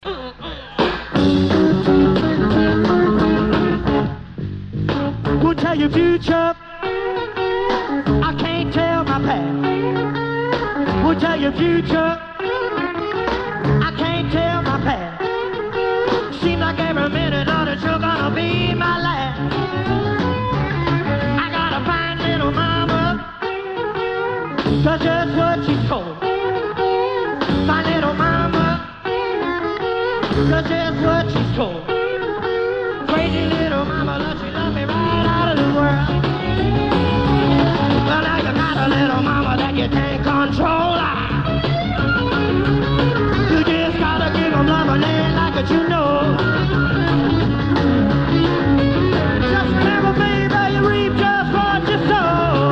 Will tell your future, I can't tell my past. Will tell your future, I can't tell my past. Seems like every minute of the show gonna be my last. I got a fine little mama, that's just what she's told. Fine little mama, that's just what she's told. Crazy little mama, love, she love me right out of the world. Well, now you got a little mama that you can't control. You just gotta give them lemonade like it, you know. Just remember, baby, you reap just what you sow.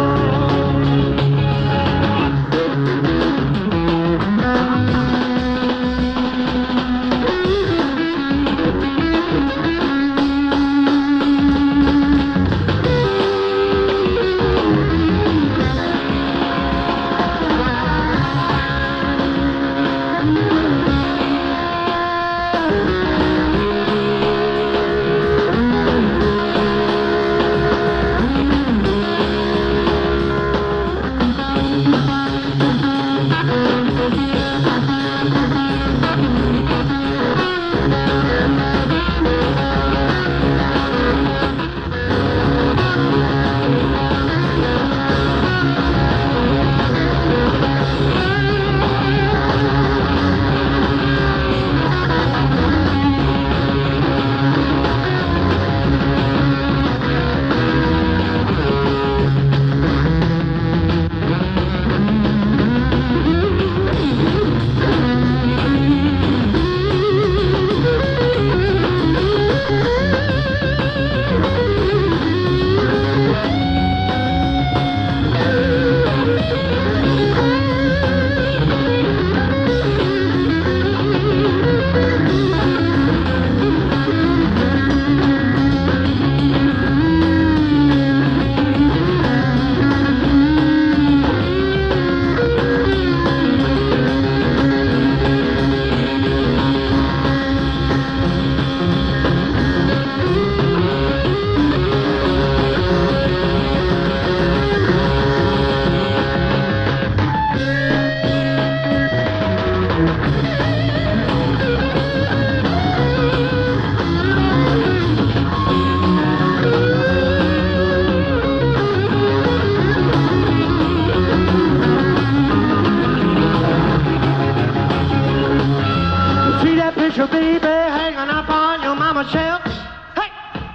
Baby, hanging up on your mama's shelf. Hey!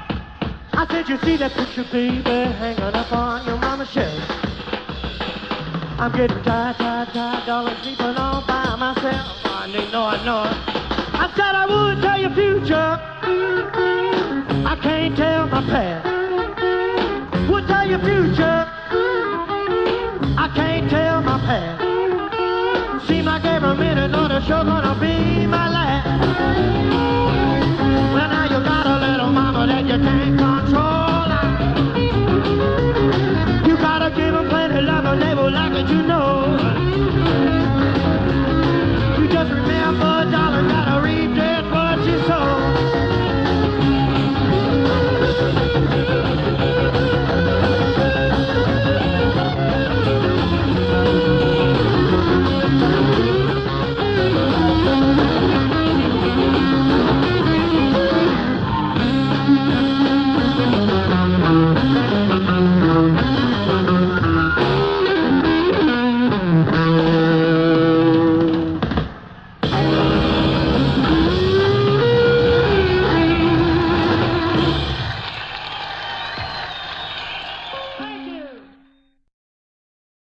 I said, you see that picture, baby, hanging up on your mama's shelf. I'm getting tired, darling, sleeping all by myself. I know it. I said I would tell your future, I can't tell my past. Would tell your future, I can't tell my past. Seems like every minute of the show gonna